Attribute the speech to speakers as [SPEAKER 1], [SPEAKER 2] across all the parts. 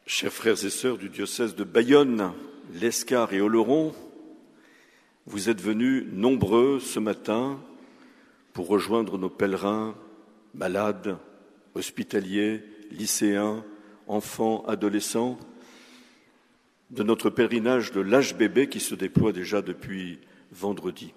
[SPEAKER 1] Chers frères et sœurs du diocèse de Bayonne, l'Escar et Oloron, vous êtes venus nombreux ce matin pour rejoindre nos pèlerins, malades, hospitaliers, lycéens, enfants, adolescents, de notre pèlerinage de l'âge bébé qui se déploie déjà depuis vendredi.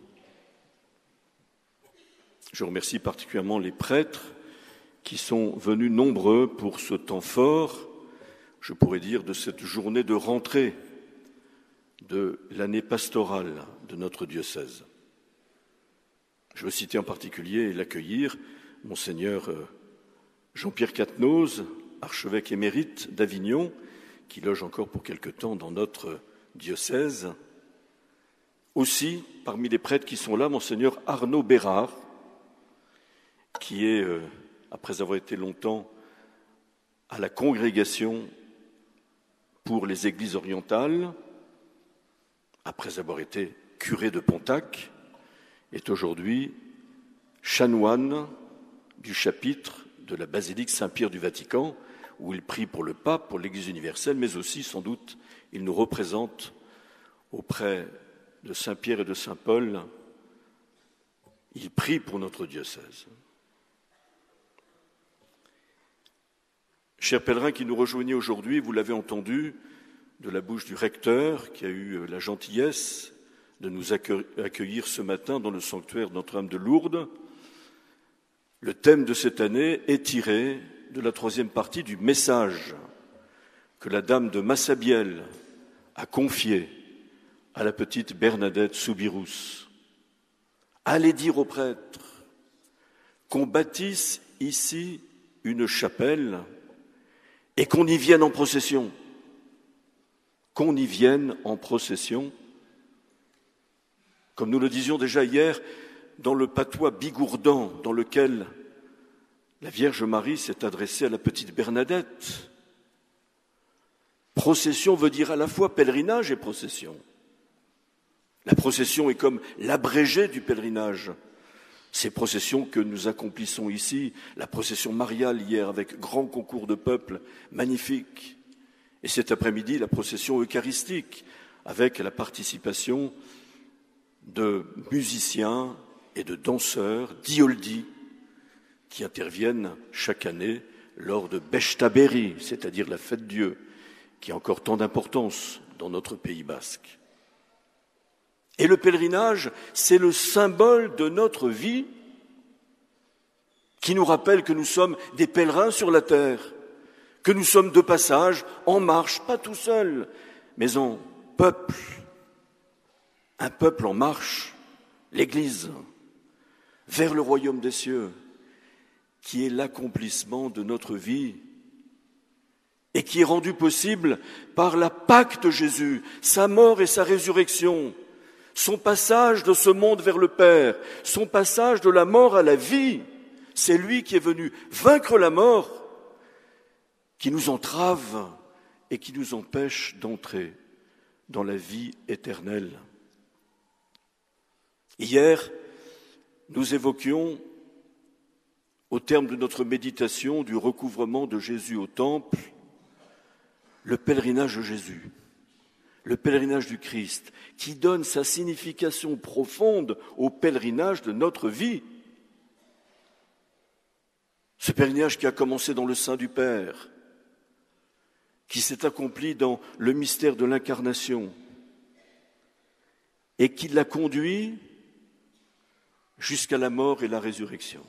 [SPEAKER 1] Je remercie particulièrement les prêtres qui sont venus nombreux pour ce temps fort, je pourrais dire, de cette journée de rentrée de l'année pastorale de notre diocèse. Je veux citer en particulier et l'accueillir Monseigneur Jean-Pierre Quatennose, archevêque émérite d'Avignon, qui loge encore pour quelque temps dans notre diocèse. Aussi, parmi les prêtres qui sont là, Monseigneur Arnaud Bérard, qui est, après avoir été longtemps à la congrégation pour les églises orientales, après avoir été curé de Pontac, est aujourd'hui chanoine du chapitre de la basilique Saint-Pierre du Vatican, où il prie pour le pape, pour l'Église universelle, mais aussi, sans doute, il nous représente auprès de Saint-Pierre et de Saint-Paul. Il prie pour notre diocèse. Chers pèlerins qui nous rejoignez aujourd'hui, vous l'avez entendu de la bouche du recteur qui a eu la gentillesse de nous accueillir ce matin dans le sanctuaire de Notre-Dame de Lourdes. Le thème de cette année est tiré de la troisième partie du message que la dame de Massabielle a confié à la petite Bernadette Soubirous. Allez dire aux prêtres qu'on bâtisse ici une chapelle et qu'on y vienne en procession. Qu'on y vienne en procession. Comme nous le disions déjà hier, dans le patois bigourdan dans lequel la Vierge Marie s'est adressée à la petite Bernadette. Procession veut dire à la fois pèlerinage et procession. La procession est comme l'abrégé du pèlerinage. Ces processions que nous accomplissons ici, la procession mariale hier avec grand concours de peuple magnifique, et cet après-midi la procession eucharistique avec la participation de musiciens et de danseurs, d'Ioldi, qui interviennent chaque année lors de Bechtabéri, c'est-à-dire la fête Dieu, qui a encore tant d'importance dans notre Pays basque. Et le pèlerinage, c'est le symbole de notre vie qui nous rappelle que nous sommes des pèlerins sur la terre, que nous sommes de passage, en marche, pas tout seul, mais en peuple, un peuple en marche, l'Église, vers le royaume des cieux, qui est l'accomplissement de notre vie et qui est rendu possible par la Pâque de Jésus, sa mort et sa résurrection, son passage de ce monde vers le Père, son passage de la mort à la vie. C'est lui qui est venu vaincre la mort, qui nous entrave et qui nous empêche d'entrer dans la vie éternelle. Hier, nous évoquions, au terme de notre méditation du recouvrement de Jésus au Temple, le pèlerinage de Jésus, le pèlerinage du Christ, qui donne sa signification profonde au pèlerinage de notre vie. Ce pèlerinage qui a commencé dans le sein du Père, qui s'est accompli dans le mystère de l'incarnation et qui l'a conduit jusqu'à la mort et la résurrection.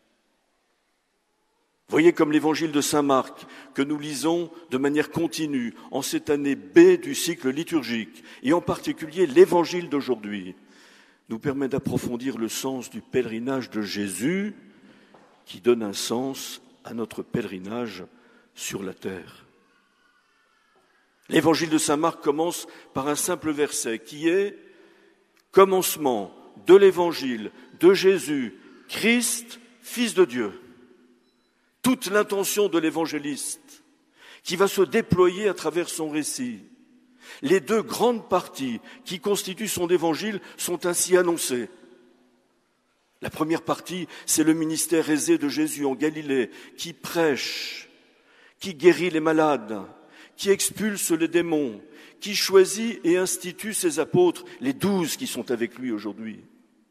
[SPEAKER 1] Voyez comme l'évangile de saint Marc, que nous lisons de manière continue en cette année B du cycle liturgique, et en particulier l'évangile d'aujourd'hui, nous permet d'approfondir le sens du pèlerinage de Jésus, qui donne un sens à notre pèlerinage sur la terre. L'évangile de saint Marc commence par un simple verset qui est « Commencement de l'évangile de Jésus, Christ, Fils de Dieu ». Toute l'intention de l'évangéliste qui va se déployer à travers son récit. Les deux grandes parties qui constituent son évangile sont ainsi annoncées. La première partie, c'est le ministère aisé de Jésus en Galilée, qui prêche, qui guérit les malades, qui expulse les démons, qui choisit et institue ses apôtres, les 12 qui sont avec lui aujourd'hui,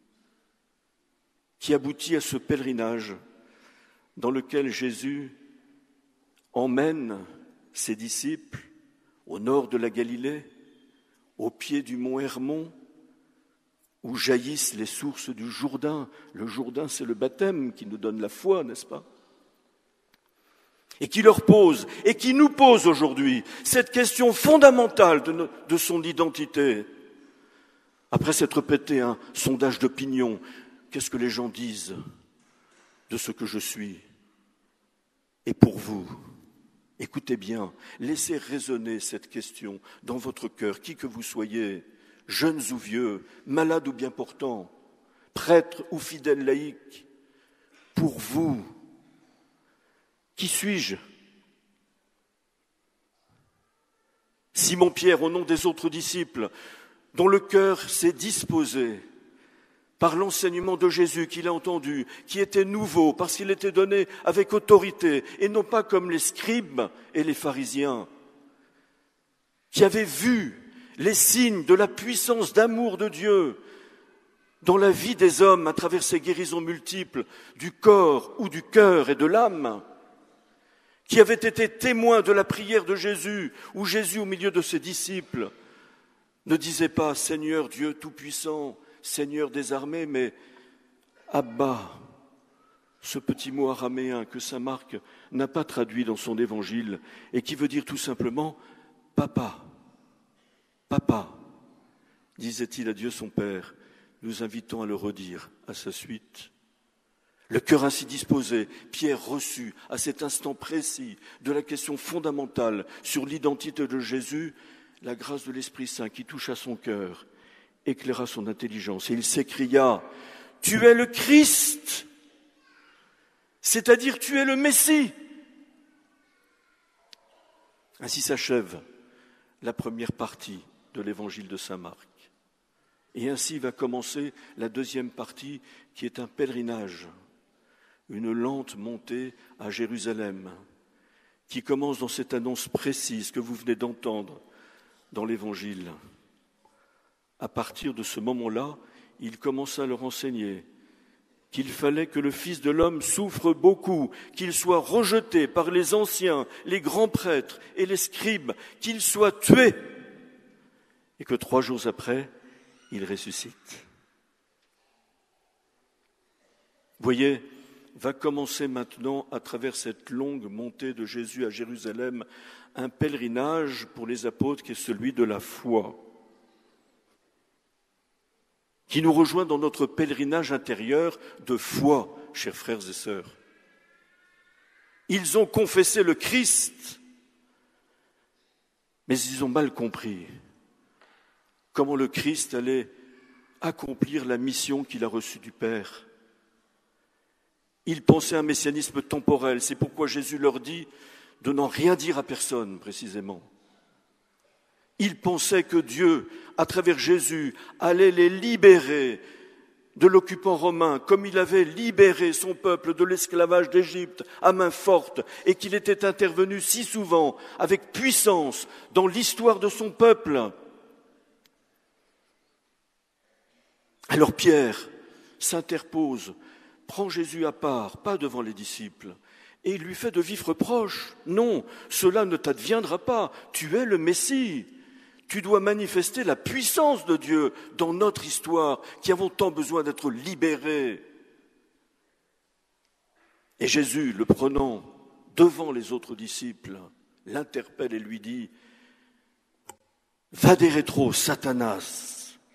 [SPEAKER 1] qui aboutit à ce pèlerinage dans lequel Jésus emmène ses disciples au nord de la Galilée, au pied du mont Hermon, où jaillissent les sources du Jourdain. Le Jourdain, c'est le baptême qui nous donne la foi, n'est-ce pas? Et qui leur pose, et qui nous pose aujourd'hui, cette question fondamentale de son identité. Après s'être pété un sondage d'opinion, qu'est-ce que les gens disent de ce que je suis? Et pour vous, écoutez bien, laissez résonner cette question dans votre cœur, qui que vous soyez, jeunes ou vieux, malades ou bien portants, prêtres ou fidèles laïcs, pour vous, qui suis-je? Simon-Pierre, au nom des autres disciples, dont le cœur s'est disposé par l'enseignement de Jésus qu'il a entendu, qui était nouveau parce qu'il était donné avec autorité, et non pas comme les scribes et les pharisiens, qui avaient vu les signes de la puissance d'amour de Dieu dans la vie des hommes à travers ces guérisons multiples du corps ou du cœur et de l'âme, qui avaient été témoins de la prière de Jésus, où Jésus, au milieu de ses disciples, ne disait pas « Seigneur Dieu Tout-Puissant, Seigneur des armées », mais « Abba », ce petit mot araméen que saint Marc n'a pas traduit dans son évangile et qui veut dire tout simplement « Papa ». Papa, disait-il à Dieu son Père, nous invitons à le redire à sa suite. Le cœur ainsi disposé, Pierre reçut à cet instant précis de la question fondamentale sur l'identité de Jésus, la grâce de l'Esprit Saint qui toucha son cœur, éclaira son intelligence et il s'écria « Tu es le Christ !» c'est-à-dire « Tu es le Messie !» Ainsi s'achève la première partie de l'évangile de saint Marc. Et ainsi va commencer la deuxième partie qui est un pèlerinage, une lente montée à Jérusalem, qui commence dans cette annonce précise que vous venez d'entendre dans l'Évangile. À partir de ce moment-là, il commença à leur enseigner qu'il fallait que le Fils de l'homme souffre beaucoup, qu'il soit rejeté par les anciens, les grands prêtres et les scribes, qu'il soit tué, et que 3 jours après, il ressuscite. Vous voyez, va commencer maintenant, à travers cette longue montée de Jésus à Jérusalem, un pèlerinage pour les apôtres qui est celui de la foi, qui nous rejoint dans notre pèlerinage intérieur de foi, chers frères et sœurs. Ils ont confessé le Christ, mais ils ont mal compris comment le Christ allait accomplir la mission qu'il a reçue du Père. Ils pensaient à un messianisme temporel. C'est pourquoi Jésus leur dit de n'en rien dire à personne, précisément. Ils pensaient que Dieu, à travers Jésus, allait les libérer de l'occupant romain, comme il avait libéré son peuple de l'esclavage d'Égypte à main forte, et qu'il était intervenu si souvent, avec puissance, dans l'histoire de son peuple. Alors Pierre s'interpose, prend Jésus à part, pas devant les disciples, et il lui fait de vifs reproches. Non, cela ne t'adviendra pas, tu es le Messie. Tu dois manifester la puissance de Dieu dans notre histoire, qui avons tant besoin d'être libérés. Et Jésus, le prenant devant les autres disciples, l'interpelle et lui dit « Va des rétro, Satanas !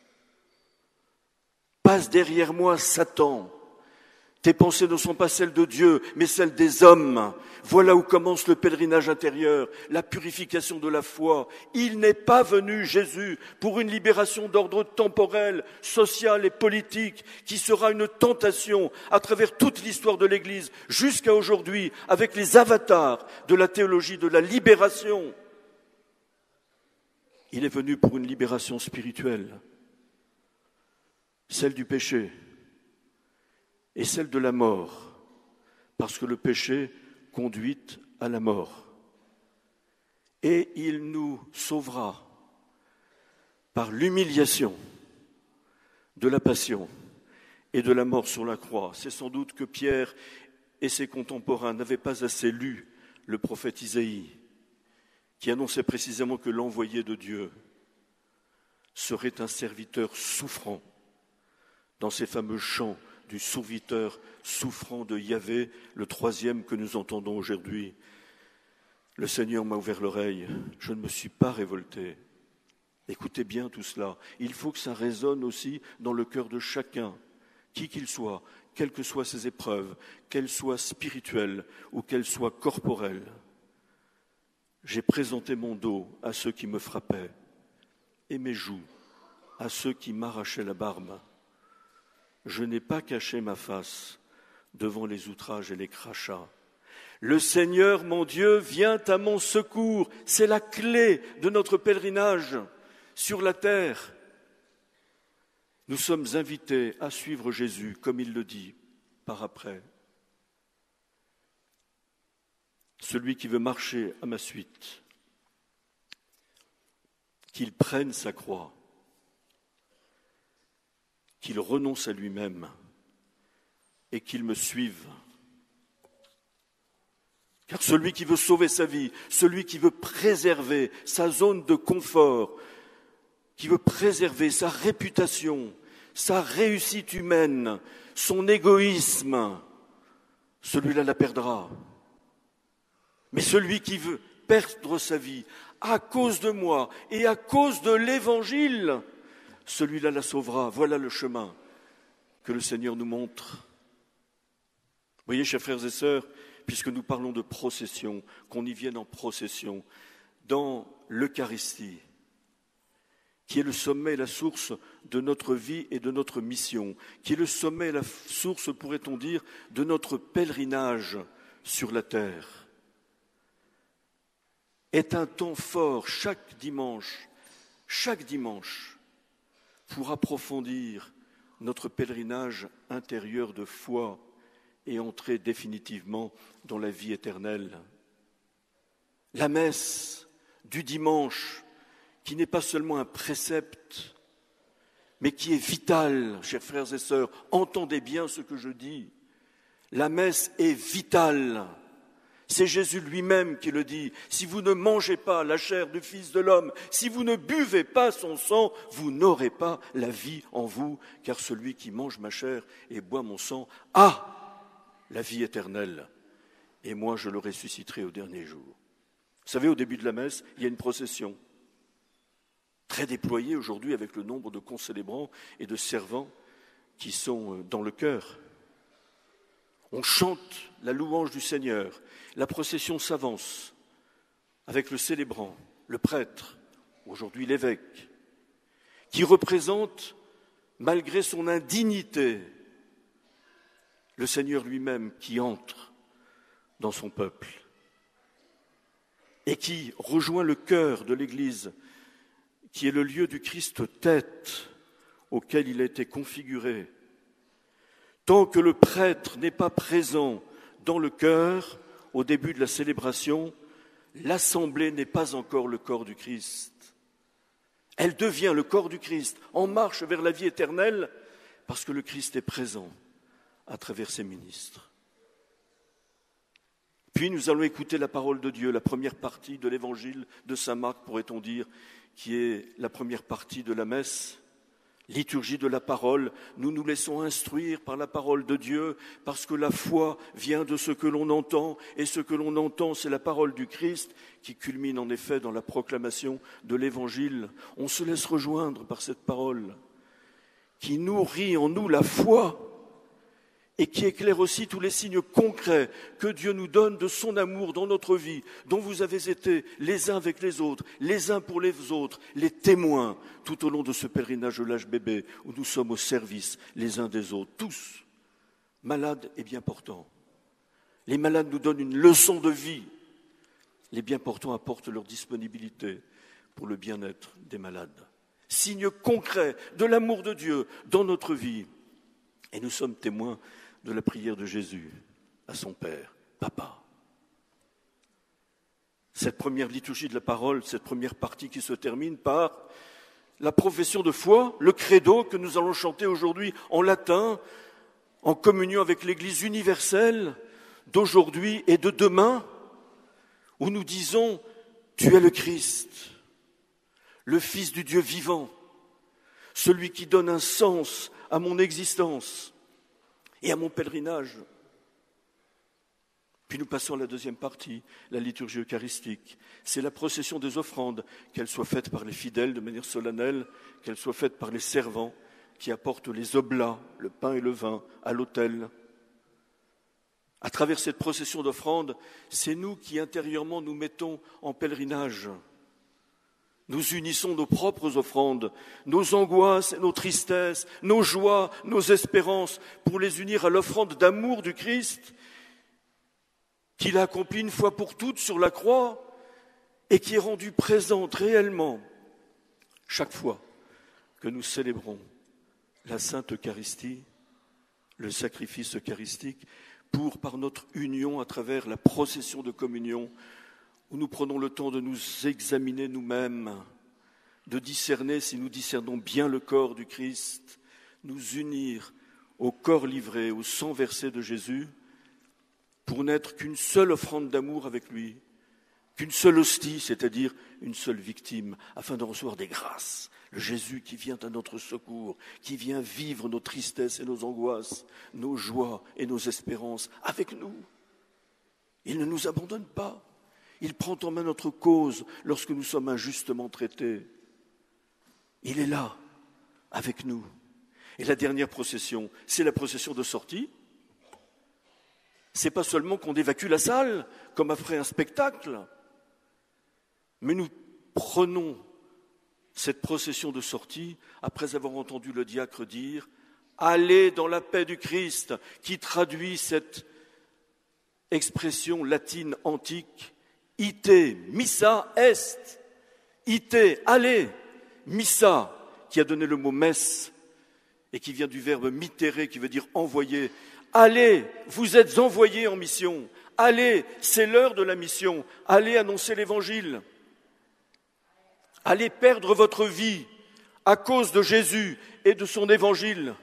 [SPEAKER 1] Passe derrière moi, Satan ! Tes pensées ne sont pas celles de Dieu, mais celles des hommes. Voilà où commence le pèlerinage intérieur, la purification de la foi. Il n'est pas venu, Jésus, pour une libération d'ordre temporel, social et politique, qui sera une tentation à travers toute l'histoire de l'Église, jusqu'à aujourd'hui, avec les avatars de la théologie de la libération. Il est venu pour une libération spirituelle, celle du péché, et celle de la mort, parce que le péché conduit à la mort. et il nous sauvera par l'humiliation de la passion et de la mort sur la croix. C'est sans doute que Pierre et ses contemporains n'avaient pas assez lu le prophète Isaïe, qui annonçait précisément que l'envoyé de Dieu serait un serviteur souffrant dans ces fameux chants du serviteur souffrant de Yahvé, le troisième que nous entendons aujourd'hui. Le Seigneur m'a ouvert l'oreille, je ne me suis pas révolté. Écoutez bien tout cela. Il faut que ça résonne aussi dans le cœur de chacun, qui qu'il soit, quelles que soient ses épreuves, qu'elles soient spirituelles ou qu'elles soient corporelles. J'ai présenté mon dos à ceux qui me frappaient et mes joues à ceux qui m'arrachaient la barbe. Je n'ai pas caché ma face devant les outrages et les crachats. Le Seigneur, mon Dieu, vient à mon secours. C'est la clé de notre pèlerinage sur la terre. Nous sommes invités à suivre Jésus, comme il le dit par après. Celui qui veut marcher à ma suite, qu'il prenne sa croix, qu'il renonce à lui-même et qu'il me suive. Car celui qui veut sauver sa vie, celui qui veut préserver sa zone de confort, qui veut préserver sa réputation, sa réussite humaine, son égoïsme, celui-là la perdra. Mais celui qui veut perdre sa vie à cause de moi et à cause de l'Évangile, celui-là la sauvera. Voilà le chemin que le Seigneur nous montre. Vous voyez, chers frères et sœurs, puisque nous parlons de procession, qu'on y vienne en procession, dans l'Eucharistie, qui est le sommet et la source de notre vie et de notre mission, qui est le sommet et la source, pourrait-on dire, de notre pèlerinage sur la terre, est un temps fort chaque dimanche, pour approfondir notre pèlerinage intérieur de foi et entrer définitivement dans la vie éternelle. La messe du dimanche, qui n'est pas seulement un précepte, mais qui est vitale, chers frères et sœurs, entendez bien ce que je dis. La messe est vitale. C'est Jésus lui-même qui le dit. Si vous ne mangez pas la chair du Fils de l'homme, si vous ne buvez pas son sang, vous n'aurez pas la vie en vous, car celui qui mange ma chair et boit mon sang a la vie éternelle, et moi je le ressusciterai au dernier jour. Vous savez, au début de la messe, il y a une procession, très déployée aujourd'hui avec le nombre de concélébrants et de servants qui sont dans le chœur. On chante la louange du Seigneur, la procession s'avance avec le célébrant, le prêtre, aujourd'hui l'évêque, qui représente, malgré son indignité, le Seigneur lui-même qui entre dans son peuple et qui rejoint le cœur de l'Église, qui est le lieu du Christ tête auquel il a été configuré. Tant que le prêtre n'est pas présent dans le cœur, au début de la célébration, l'assemblée n'est pas encore le corps du Christ. Elle devient le corps du Christ, en marche vers la vie éternelle, parce que le Christ est présent à travers ses ministres. Puis nous allons écouter la parole de Dieu, la première partie de l'évangile de saint Marc, pourrait-on dire, qui est la première partie de la messe, liturgie de la parole. Nous nous laissons instruire par la parole de Dieu, parce que la foi vient de ce que l'on entend, et ce que l'on entend, c'est la parole du Christ, qui culmine en effet dans la proclamation de l'évangile. On se laisse rejoindre par cette parole, qui nourrit en nous la foi, et qui éclaire aussi tous les signes concrets que Dieu nous donne de son amour dans notre vie, dont vous avez été les uns avec les autres, les uns pour les autres, les témoins tout au long de ce pèlerinage de l'âge bébé, où nous sommes au service les uns des autres, tous, malades et bien portants. Les malades nous donnent une leçon de vie, les bien portants apportent leur disponibilité pour le bien-être des malades. Signe concret de l'amour de Dieu dans notre vie. Et nous sommes témoins de la prière de Jésus à son Père, Papa. cette première liturgie de la parole, cette première partie qui se termine par la profession de foi, le credo que nous allons chanter aujourd'hui en latin, en communion avec l'Église universelle d'aujourd'hui et de demain, où nous disons « Tu es le Christ, le Fils du Dieu vivant, celui qui donne un sens à mon existence et à mon pèlerinage. » Puis nous passons à la deuxième partie, la liturgie eucharistique. C'est la procession des offrandes, qu'elles soient faites par les fidèles de manière solennelle, qu'elles soient faites par les servants qui apportent les oblats, le pain et le vin, à l'autel. À travers cette procession d'offrandes, c'est nous qui intérieurement nous mettons en pèlerinage. Nous unissons nos propres offrandes, nos angoisses et nos tristesses, nos joies, nos espérances, pour les unir à l'offrande d'amour du Christ, qu'il a accompli une fois pour toutes sur la croix et qui est rendue présente réellement chaque fois que nous célébrons la Sainte Eucharistie, le sacrifice eucharistique, pour, par notre union à travers la procession de communion, où nous prenons le temps de nous examiner nous-mêmes, de discerner si nous discernons bien le corps du Christ, nous unir au corps livré, au sang versé de Jésus, pour n'être qu'une seule offrande d'amour avec lui, qu'une seule hostie, c'est-à-dire une seule victime, afin de recevoir des grâces. Le Jésus qui vient à notre secours, qui vient vivre nos tristesses et nos angoisses, nos joies et nos espérances avec nous. Il ne nous abandonne pas. Il prend en main notre cause lorsque nous sommes injustement traités. Il est là, avec nous. Et la dernière procession, c'est la procession de sortie. C'est pas seulement qu'on évacue la salle, comme après un spectacle, mais nous prenons cette procession de sortie après avoir entendu le diacre dire « Allez dans la paix du Christ », qui traduit cette expression latine antique « Ite, missa est ». Ite, allez, missa, qui a donné le mot messe et qui vient du verbe mittere, qui veut dire envoyer. Allez, vous êtes envoyés en mission. Allez, c'est l'heure de la mission. Allez annoncer l'Évangile. Allez perdre votre vie à cause de Jésus et de son Évangile.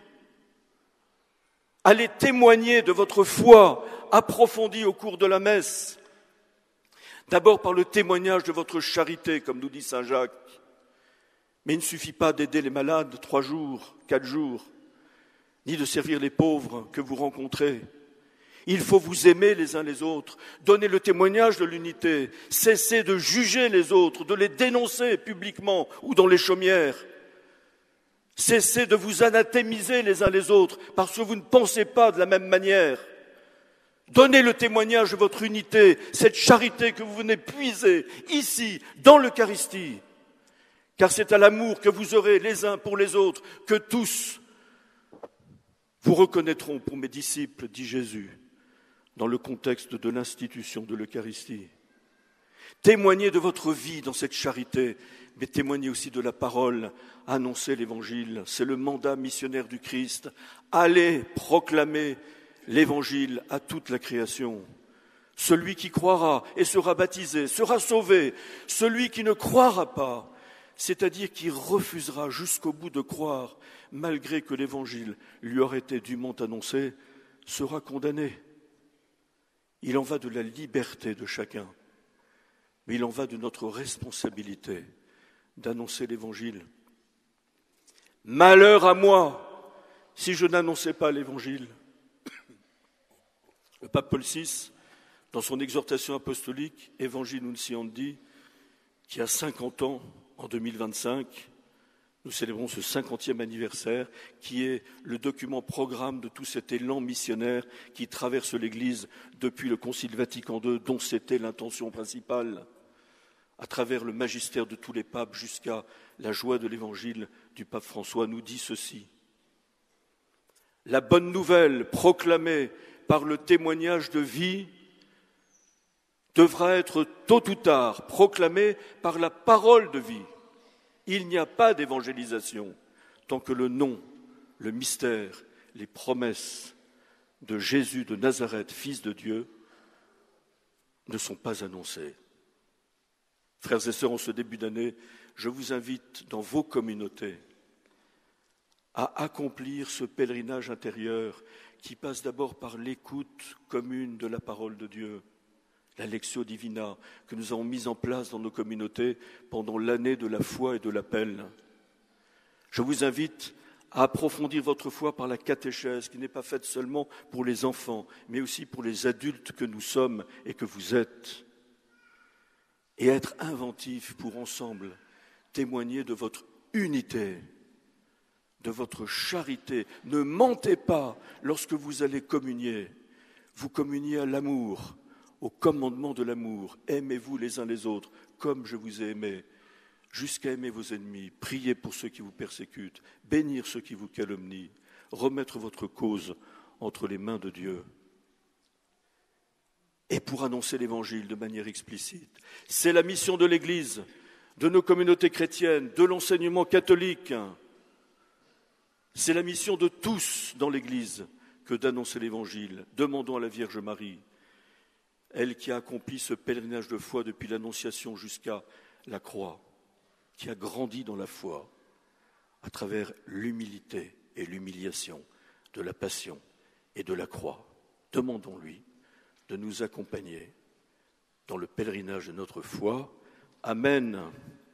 [SPEAKER 1] Allez témoigner de votre foi approfondie au cours de la messe. D'abord par le témoignage de votre charité, comme nous dit saint Jacques. Mais il ne suffit pas d'aider les malades 3 jours, 4 jours, ni de servir les pauvres que vous rencontrez. Il faut vous aimer les uns les autres, donner le témoignage de l'unité, cesser de juger les autres, de les dénoncer publiquement ou dans les chaumières. Cessez de vous anathémiser les uns les autres parce que vous ne pensez pas de la même manière. Donnez le témoignage de votre unité, cette charité que vous venez puiser ici, dans l'Eucharistie. Car c'est à l'amour que vous aurez les uns pour les autres que tous vous reconnaîtront pour mes disciples, dit Jésus, dans le contexte de l'institution de l'Eucharistie. Témoignez de votre vie dans cette charité, mais témoignez aussi de la parole, annoncez l'Évangile. C'est le mandat missionnaire du Christ. Allez proclamer l'Évangile à toute la création. Celui qui croira et sera baptisé sera sauvé. Celui qui ne croira pas, c'est-à-dire qui refusera jusqu'au bout de croire, malgré que l'Évangile lui aurait été dûment annoncé, sera condamné. Il en va de la liberté de chacun, mais il en va de notre responsabilité d'annoncer l'Évangile. Malheur à moi si je n'annonçais pas l'Évangile. Le pape Paul VI, dans son exhortation apostolique, Evangelii Nuntiandi, qui a 50 ans en 2025, nous célébrons ce 50e anniversaire, qui est le document programme de tout cet élan missionnaire qui traverse l'Église depuis le Concile Vatican II, dont c'était l'intention principale, à travers le magistère de tous les papes jusqu'à la joie de l'Évangile du pape François, nous dit ceci. La bonne nouvelle proclamée par le témoignage de vie devra être tôt ou tard proclamée par la parole de vie. Il n'y a pas d'évangélisation tant que le nom, le mystère, les promesses de Jésus de Nazareth, Fils de Dieu, ne sont pas annoncés. Frères et sœurs, en ce début d'année, je vous invite dans vos communautés à accomplir ce pèlerinage intérieur qui passe d'abord par l'écoute commune de la parole de Dieu, la Lectio Divina que nous avons mise en place dans nos communautés pendant l'année de la foi et de l'appel. Je vous invite à approfondir votre foi par la catéchèse qui n'est pas faite seulement pour les enfants, mais aussi pour les adultes que nous sommes et que vous êtes. Et à être inventif pour ensemble témoigner de votre unité, de votre charité. Ne mentez pas lorsque vous allez communier. Vous communiez à l'amour, au commandement de l'amour. Aimez-vous les uns les autres comme je vous ai aimé, jusqu'à aimer vos ennemis. Priez pour ceux qui vous persécutent, bénir ceux qui vous calomnient, remettre votre cause entre les mains de Dieu. Et pour annoncer l'Évangile de manière explicite. C'est la mission de l'Église, de nos communautés chrétiennes, de l'enseignement catholique. C'est la mission de tous dans l'Église que d'annoncer l'Évangile. Demandons à la Vierge Marie, elle qui a accompli ce pèlerinage de foi depuis l'Annonciation jusqu'à la croix, qui a grandi dans la foi à travers l'humilité et l'humiliation de la passion et de la croix. Demandons-lui de nous accompagner dans le pèlerinage de notre foi. Amen.